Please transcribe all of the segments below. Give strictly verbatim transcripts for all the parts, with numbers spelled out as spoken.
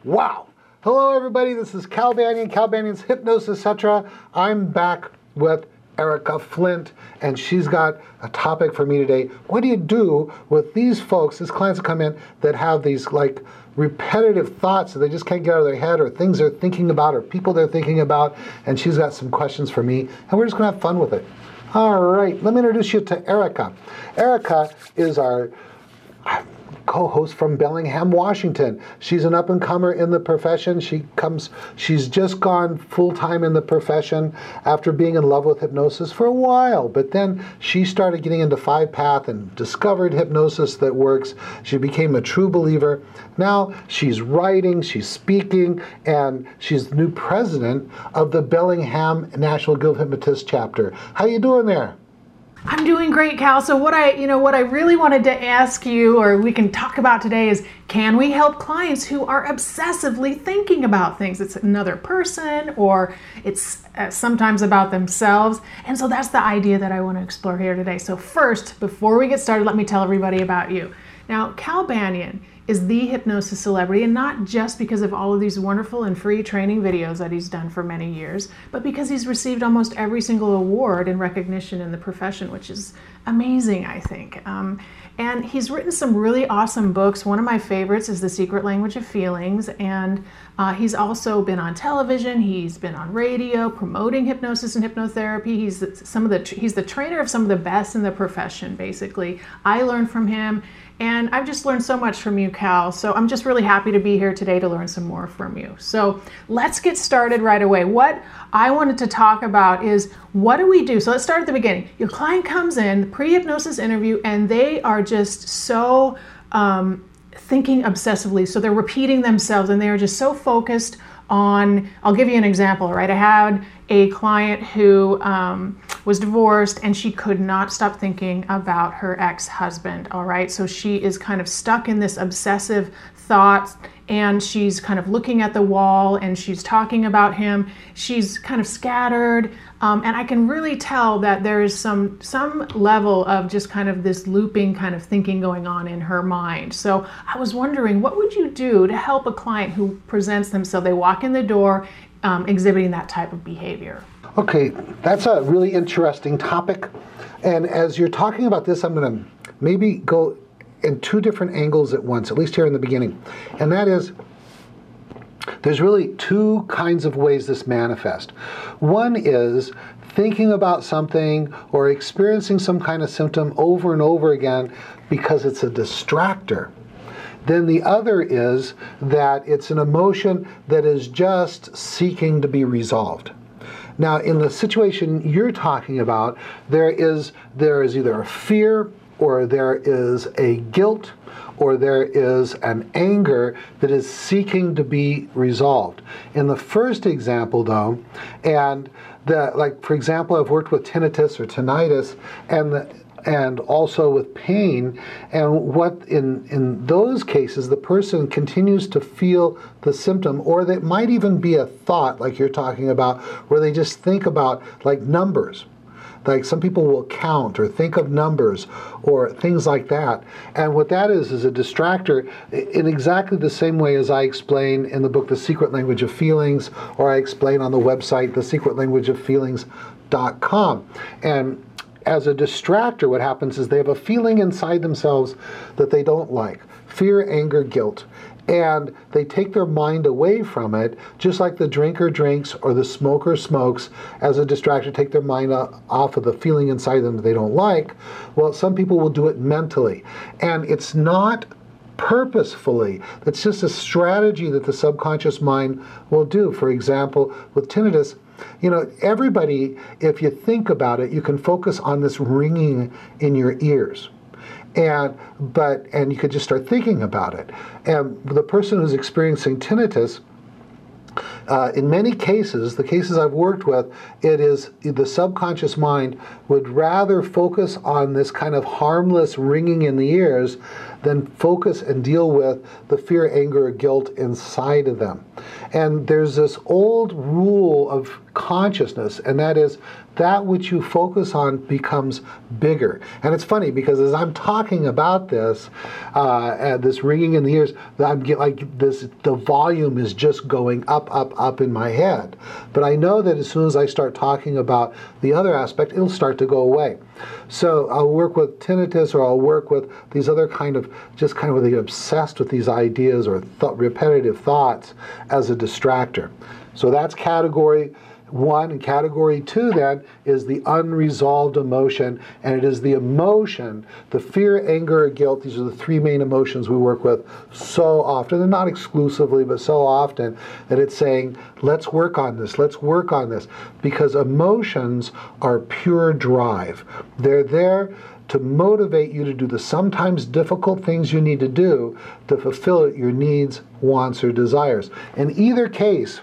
Wow. Hello, everybody. This is Cal Banyan, Cal Banyan's Hypnosis, et cetera. I'm back with Erica Flint, and she's got a topic for me today. What do you do with these folks, these clients that come in that have these like repetitive thoughts that they just can't get out of their head, or things they're thinking about, or people they're thinking about? And she's got some questions for me, and we're just going to have fun with it. All right, let me introduce you to Erica. Erica is our co-host from Bellingham, Washington. She's an up-and-comer in the profession. She comes, she's just gone full-time in the profession after being in love with hypnosis for a while, but then she started getting into five-path and discovered hypnosis that works. She became a true believer. Now she's writing, she's speaking, and she's the new president of the Bellingham National Guild of Hypnotists chapter. How you doing there? I'm doing great, Cal. So what I, you know, what I really wanted to ask you, or we can talk about today, is can we help clients who are obsessively thinking about things? It's another person, or it's uh, sometimes about themselves. And so that's the idea that I want to explore here today. So first, before we get started, let me tell everybody about you. Now, Cal Banyan is the hypnosis celebrity, and not just because of all of these wonderful and free training videos that he's done for many years, but because he's received almost every single award and recognition in the profession, which is amazing, I think. Um, and he's written some really awesome books. One of my favorites is The Secret Language of Feelings, and uh, he's also been on television. He's been on radio promoting hypnosis and hypnotherapy. He's the, some of the he's the trainer of some of the best in the profession, basically. I learned from him. And I've just learned so much from you, Cal. So I'm just really happy to be here today to learn some more from you. So let's get started right away. What I wanted to talk about is, what do we do? So let's start at the beginning. Your client comes in, pre-hypnosis interview, and they are just so um, thinking obsessively. So they're repeating themselves, and they are just so focused on, I'll give you an example, right? I had a client who um, was divorced, and she could not stop thinking about her ex-husband, all right? So she is kind of stuck in this obsessive thought, and she's kind of looking at the wall, and she's talking about him. She's kind of scattered, um, and I can really tell that there is some, some level of just kind of this looping kind of thinking going on in her mind. So I was wondering, what would you do to help a client who presents themselves, they walk in the door um, exhibiting that type of behavior? Okay, that's a really interesting topic. And as you're talking about this, I'm going to maybe go in two different angles at once, at least here in the beginning. And that is, there's really two kinds of ways this manifests. One is thinking about something or experiencing some kind of symptom over and over again because it's a distractor. Then the other is that it's an emotion that is just seeking to be resolved. Now, in the situation you're talking about, there is, there is either a fear, or there is a guilt, or there is an anger that is seeking to be resolved. In the first example, though, and the, like, for example, I've worked with tinnitus or tinnitus, and the and also with pain, and what in in those cases the person continues to feel the symptom, or that might even be a thought like you're talking about, where they just think about like numbers. Like some people will count or think of numbers or things like that. And what that is is a distractor in exactly the same way as I explain in the book The Secret Language of Feelings, or I explain on the website the secret language of feelings dot com. And as a distractor, what happens is they have a feeling inside themselves that they don't like. Fear, anger, guilt. And they take their mind away from it, just like the drinker drinks or the smoker smokes as a distraction, take their mind off of the feeling inside them that they don't like. Well, some people will do it mentally. And it's not purposefully. That's just a strategy that the subconscious mind will do. For example, with tinnitus, you know, everybody, if you think about it, you can focus on this ringing in your ears. And but and you could just start thinking about it. And the person who's experiencing tinnitus, uh, in many cases, the cases I've worked with, it is the subconscious mind would rather focus on this kind of harmless ringing in the ears than focus and deal with the fear, anger, or guilt inside of them. And there's this old rule of consciousness, and that is that which you focus on becomes bigger. And it's funny because as I'm talking about this, uh, and this ringing in the ears, I'm get like this. The volume is just going up, up, up in my head. But I know that as soon as I start talking about the other aspect, it'll start to go away. So I'll work with tinnitus, or I'll work with these other kind of just kind of where they get obsessed with these ideas or th- repetitive thoughts as a distractor. So that's category one. And category two then is the unresolved emotion, and it is the emotion, the fear, anger, or guilt. These are the three main emotions we work with so often, and not exclusively, but so often that it's saying, let's work on this, let's work on this, because emotions are pure drive. They're there to motivate you to do the sometimes difficult things you need to do to fulfill your needs, wants, or desires. In either case,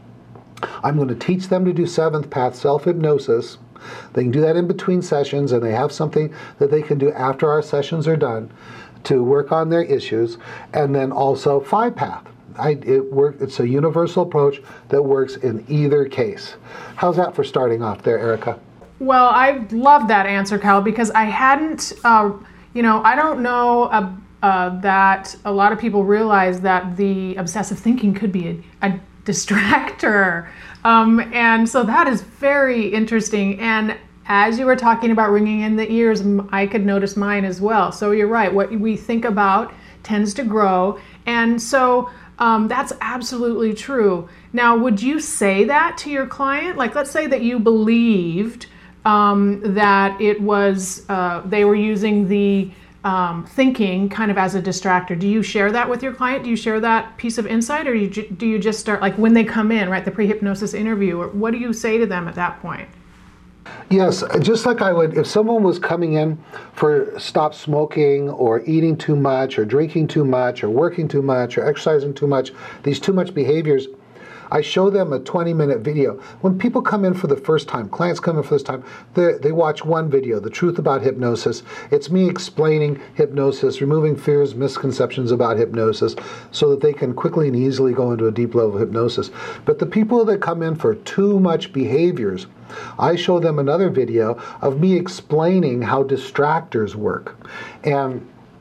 I'm going to teach them to do seventh path self-hypnosis. They can do that in between sessions, and they have something that they can do after our sessions are done to work on their issues. And then also five path. I, it work, it's a universal approach that works in either case. How's that for starting off there, Erica? Well, I love that answer, Cal, because I hadn't, uh, you know, I don't know uh, uh, that a lot of people realize that the obsessive thinking could be a, a distractor. Um, and so that is very interesting. And as you were talking about ringing in the ears, I could notice mine as well. So you're right. What we think about tends to grow. And so um, that's absolutely true. Now, would you say that to your client? Like, let's say that you believed um, that it was, uh, they were using the Um, thinking kind of as a distractor. Do you share that with your client? Do you share that piece of insight, or do you, do you just start, like when they come in, right, the pre-hypnosis interview, or what do you say to them at that point? Yes, just like I would, if someone was coming in for stop smoking or eating too much or drinking too much or working too much or exercising too much, these too much behaviors, I show them a twenty minute video. When people come in for the first time, clients come in for the first time, they, they watch one video, The Truth About Hypnosis. It's me explaining hypnosis, removing fears, misconceptions about hypnosis, so that they can quickly and easily go into a deep level of hypnosis. But the people that come in for too much behaviors, I show them another video of me explaining how distractors work. And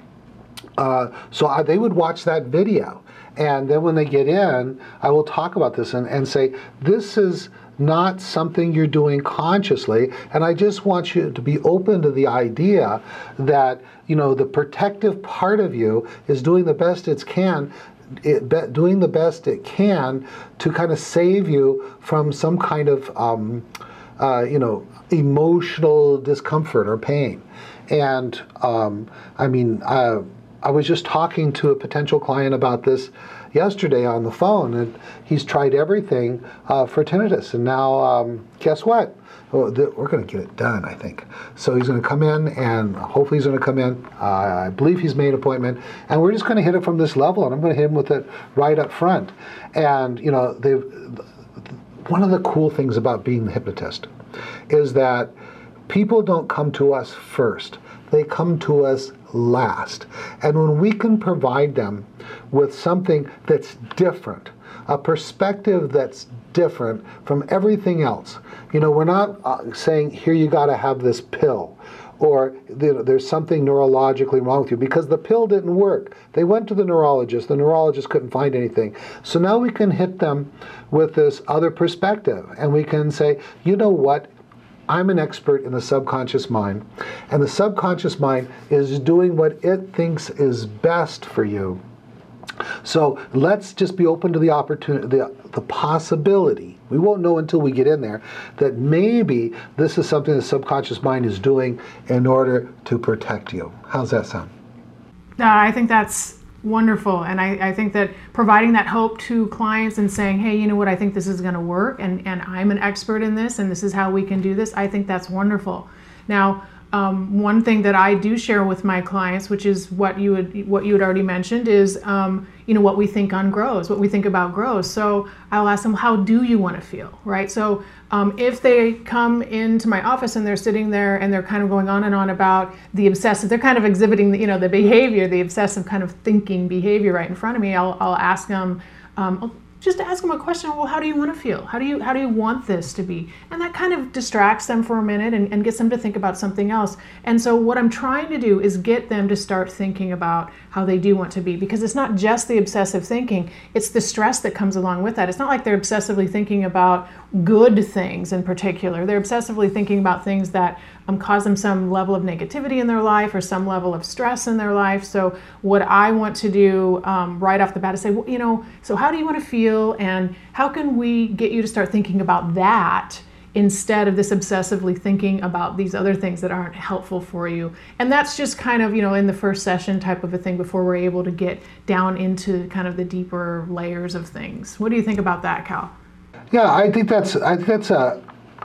uh, so I, they would watch that video. And then when they get in, I will talk about this and, and say, this is not something you're doing consciously, and I just want you to be open to the idea that, you know, the protective part of you is doing the best it can, it, be, doing the best it can to kind of save you from some kind of, um, uh, you know, emotional discomfort or pain. And um, I mean, uh, I was just talking to a potential client about this yesterday on the phone, and he's tried everything uh, for tinnitus, and now um, guess what? Oh, th- we're going to get it done, I think. So he's going to come in, and hopefully he's going to come in. Uh, I believe he's made an appointment, and we're just going to hit it from this level, and I'm going to hit him with it right up front. And you know, they've, one of the cool things about being the hypnotist is that people don't come to us first. They come to us last. And when we can provide them with something that's different, a perspective that's different from everything else, you know, we're not uh, saying, here you got to have this pill, or you know, there's something neurologically wrong with you, because the pill didn't work. They went to the neurologist, the neurologist couldn't find anything. So now we can hit them with this other perspective, and we can say, you know what? I'm an expert in the subconscious mind, and the subconscious mind is doing what it thinks is best for you. So let's just be open to the opportunity, the, the possibility, we won't know until we get in there, that maybe this is something the subconscious mind is doing in order to protect you. How's that sound? Uh, I think that's wonderful. And I, I think that providing that hope to clients and saying, hey, you know what, I think this is going to work, and, and I'm an expert in this, and this is how we can do this, I think that's wonderful. Now, um, one thing that I do share with my clients, which is what you had, what you had already mentioned, is um, you know, what we think on grows, what we think about grows. So I'll ask them, how do you want to feel, right? So um, if they come into my office and they're sitting there and they're kind of going on and on about the obsessive, they're kind of exhibiting the, you know, the behavior, the obsessive kind of thinking behavior right in front of me, I'll, I'll ask them, um, just ask them a question. Well, how do you want to feel? How do you how do you want this to be? And that kind of distracts them for a minute and, and gets them to think about something else. And so what I'm trying to do is get them to start thinking about how they do want to be, because it's not just the obsessive thinking, it's the stress that comes along with that. It's not like they're obsessively thinking about good things in particular. They're obsessively thinking about things that um, cause them some level of negativity in their life or some level of stress in their life. So what I want to do um, right off the bat is say, well, you know, so how do you want to feel, and how can we get you to start thinking about that instead of this obsessively thinking about these other things that aren't helpful for you. And that's just kind of, you know, in the first session type of a thing before we're able to get down into kind of the deeper layers of things. What do you think about that, Cal? Yeah, I think that's I think that's a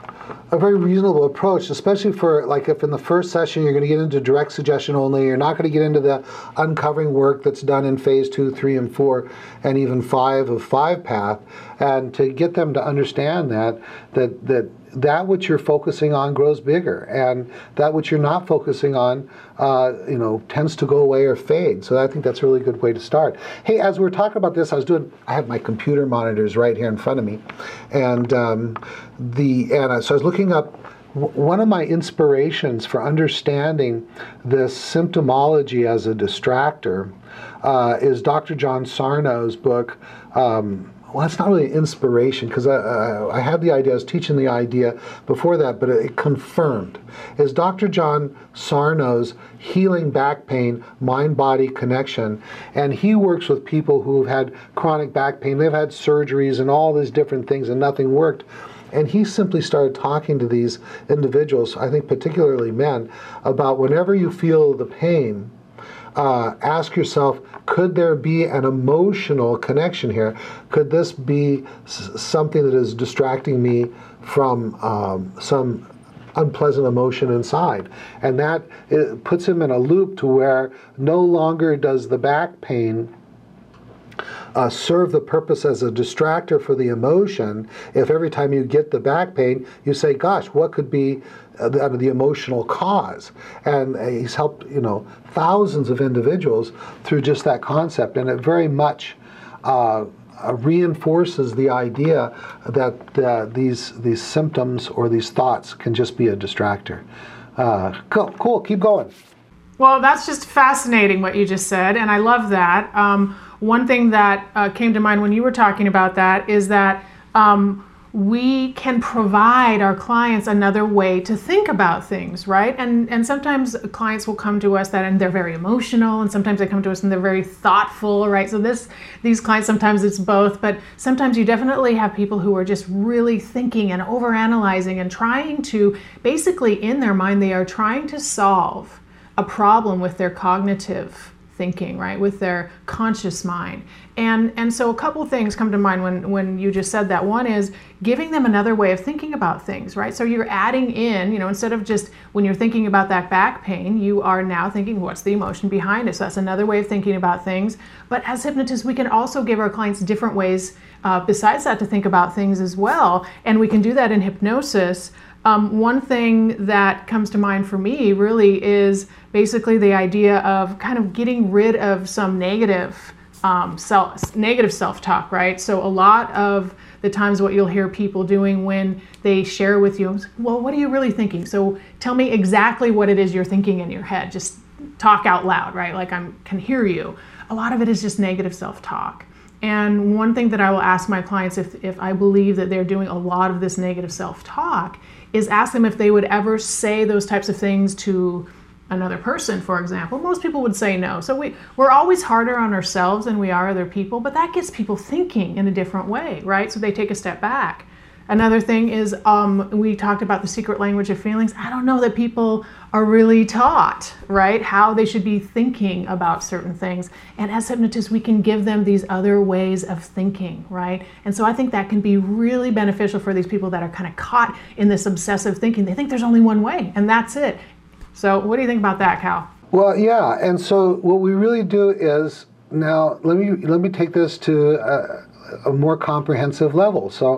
a very reasonable approach, especially for, like, if in the first session you're going to get into direct suggestion only, you're not going to get into the uncovering work that's done in phase two, three, and four, and even five of five path, and to get them to understand that that that that which you're focusing on grows bigger, and that which you're not focusing on, uh, you know, tends to go away or fade. So I think that's a really good way to start. Hey, as we were talking about this, I was doing, I have my computer monitors right here in front of me, and um, the and I, so I was looking up. One of my inspirations for understanding this symptomology as a distractor uh, is Doctor John Sarno's book. Um, well, it's not really an inspiration, because I, I, I had the idea, I was teaching the idea before that, but it, it confirmed. Is Doctor John Sarno's Healing Back Pain, Mind-Body Connection. And he works with people who have had chronic back pain. They've had surgeries and all these different things, and nothing worked. And he simply started talking to these individuals, I think particularly men, about whenever you feel the pain, uh, ask yourself, could there be an emotional connection here? Could this be s- something that is distracting me from um, some unpleasant emotion inside? And that it puts him in a loop to where no longer does the back pain Uh, serve the purpose as a distractor for the emotion. If every time you get the back pain, you say, gosh, what could be uh, the, uh, the emotional cause? And uh, he's helped, you know, thousands of individuals through just that concept. And it very much uh, uh, reinforces the idea that uh, these, these symptoms or these thoughts can just be a distractor. Uh, cool, cool, keep going. Well, that's just fascinating what you just said, and I love that. Um, one thing that uh, came to mind when you were talking about that is that um, we can provide our clients another way to think about things, right? And and sometimes clients will come to us that and they're very emotional, and sometimes they come to us and they're very thoughtful, right? So this these clients, sometimes it's both, but sometimes you definitely have people who are just really thinking and overanalyzing and trying to, basically in their mind, they are trying to solve a problem with their cognitive thinking, right, with their conscious mind. And and so a couple things come to mind when, when you just said that. One is giving them another way of thinking about things, right? So you're adding in, you know, instead of just when you're thinking about that back pain, you are now thinking, what's the emotion behind it? So that's another way of thinking about things. But as hypnotists, we can also give our clients different ways uh, besides that to think about things as well. And we can do that in hypnosis. Um, one thing that comes to mind for me really is basically the idea of kind of getting rid of some negative um, self, negative self-talk, right? So a lot of the times what you'll hear people doing when they share with you, well, what are you really thinking? So tell me exactly what it is you're thinking in your head. Just talk out loud, right? Like I can hear you. A lot of it is just negative self-talk. And one thing that I will ask my clients if, if I believe that they're doing a lot of this negative self-talk is ask them if they would ever say those types of things to another person, for example. Most people would say no. So we, we're always harder on ourselves than we are other people, but that gets people thinking in a different way, right? So they take a step back. Another thing is, um, we talked about the secret language of feelings. I don't know that people are really taught, right, how they should be thinking about certain things. And as hypnotists, we can give them these other ways of thinking, right? And so I think that can be really beneficial for these people that are kind of caught in this obsessive thinking. They think there's only one way, and that's it. So what do you think about that, Cal? Well, yeah, and so what we really do is, now let me let me take this to a, a more comprehensive level. So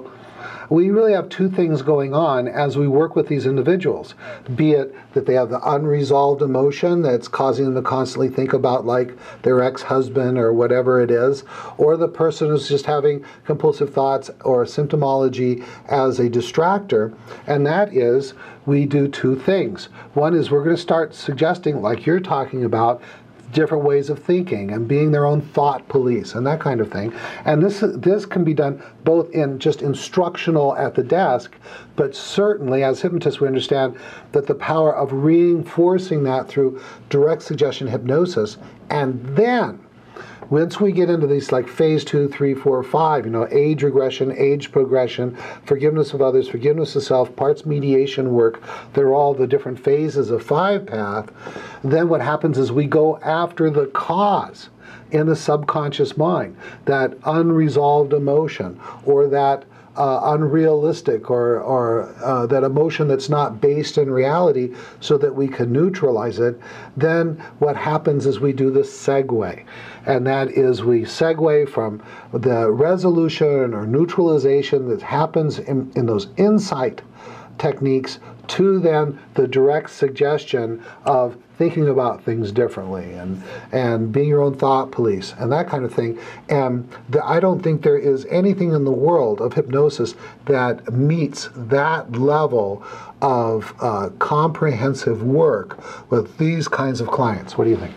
We really have two things going on as we work with these individuals, be it that they have the unresolved emotion that's causing them to constantly think about like their ex-husband or whatever it is, or the person who's just having compulsive thoughts or symptomology as a distractor, and that is we do two things. One is we're going to start suggesting, like you're talking about, different ways of thinking and being their own thought police and that kind of thing. And this this can be done both in just instructional at the desk, but certainly as hypnotists we understand that the power of reinforcing that through direct suggestion hypnosis. And then once we get into these like phase two, three, four, five, you know, age regression, age progression, forgiveness of others, forgiveness of self, parts mediation work, they're all the different phases of five path. Then what happens is we go after the cause in the subconscious mind, that unresolved emotion or that Uh, unrealistic or, or uh, that emotion that's not based in reality so that we can neutralize it. Then what happens is we do the segue. And that is we segue from the resolution or neutralization that happens in, in those insight techniques to then the direct suggestion of thinking about things differently and and being your own thought police and that kind of thing. And the, I don't think there is anything in the world of hypnosis that meets that level of uh, comprehensive work with these kinds of clients. What do you think?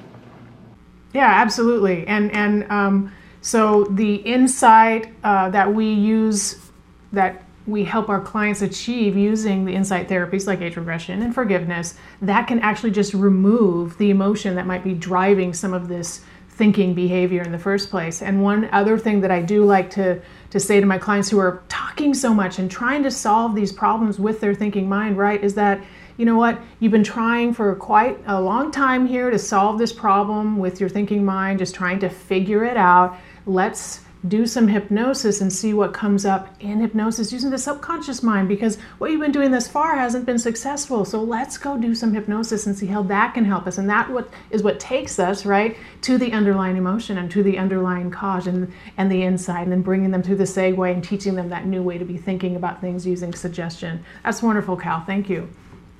Yeah, absolutely. And and um, so the insight uh, that we use, that we help our clients achieve using the insight therapies like age regression and forgiveness, that can actually just remove the emotion that might be driving some of this thinking behavior in the first place. And one other thing that I do like to, to say to my clients who are talking so much and trying to solve these problems with their thinking mind, right, is that, you know what, you've been trying for quite a long time here to solve this problem with your thinking mind, just trying to figure it out. Let's do some hypnosis and see what comes up in hypnosis using the subconscious mind, because what you've been doing thus far hasn't been successful. So let's go do some hypnosis and see how that can help us. And that what is what takes us, right, to the underlying emotion and to the underlying cause and, and the insight, and then bringing them through the segue and teaching them that new way to be thinking about things using suggestion. That's wonderful, Cal. Thank you.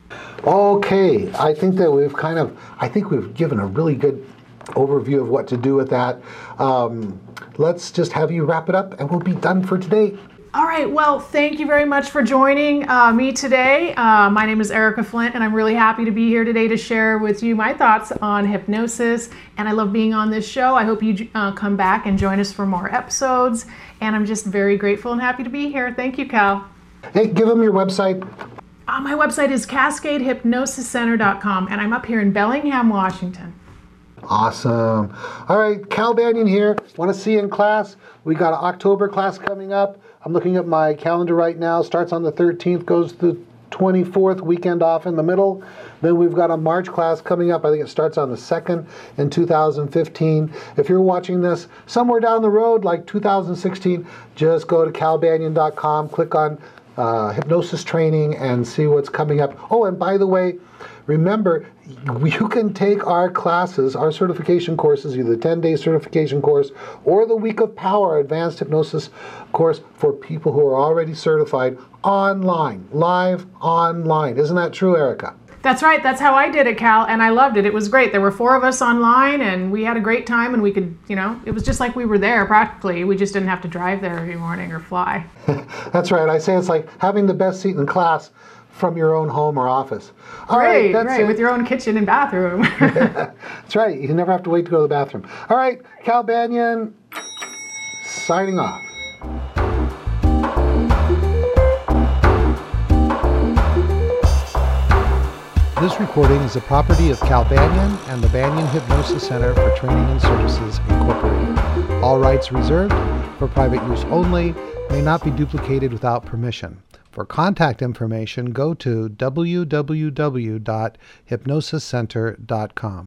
Okay, I think that we've kind of, I think we've given a really good overview of what to do with that. Um, let's just have you wrap it up and we'll be done for today. All right, well, thank you very much for joining uh, me today. Uh, my name is Erica Flint, and I'm really happy to be here today to share with you my thoughts on hypnosis, and I love being on this show. I hope you uh, come back and join us for more episodes, and I'm just very grateful and happy to be here. Thank you, Cal. Hey, give them your website. Uh, my website is cascade hypnosis center dot com, and I'm up here in Bellingham, Washington. Awesome. All right, Cal Banyan here. Want to see you in class? We got an October class coming up. I'm looking at my calendar right now. Starts on the thirteenth, goes to the twenty-fourth, weekend off in the middle. Then we've got a March class coming up. I think it starts on the second in two thousand fifteen. If you're watching this somewhere down the road, like two thousand sixteen, just go to cal banyan dot com, click on uh, hypnosis training and see what's coming up. Oh, and by the way, remember, you can take our classes, our certification courses, either the ten-day certification course or the Week of Power Advanced Hypnosis course for people who are already certified online, live online. Isn't that true, Erica? That's right. That's how I did it, Cal, and I loved it. It was great. There were four of us online, and we had a great time, and we could, you know, it was just like we were there practically. We just didn't have to drive there every morning or fly. That's right. I say it's like having the best seat in class from your own home or office. All right, right, that's right, it. With your own kitchen and bathroom. That's right. You never have to wait to go to the bathroom. All right, Cal Banyan, signing off. This recording is the property of Cal Banyan and the Banyan Hypnosis Center for Training and Services, Incorporated. All rights reserved, for private use only, may not be duplicated without permission. For contact information, go to w w w dot hypnosis center dot com.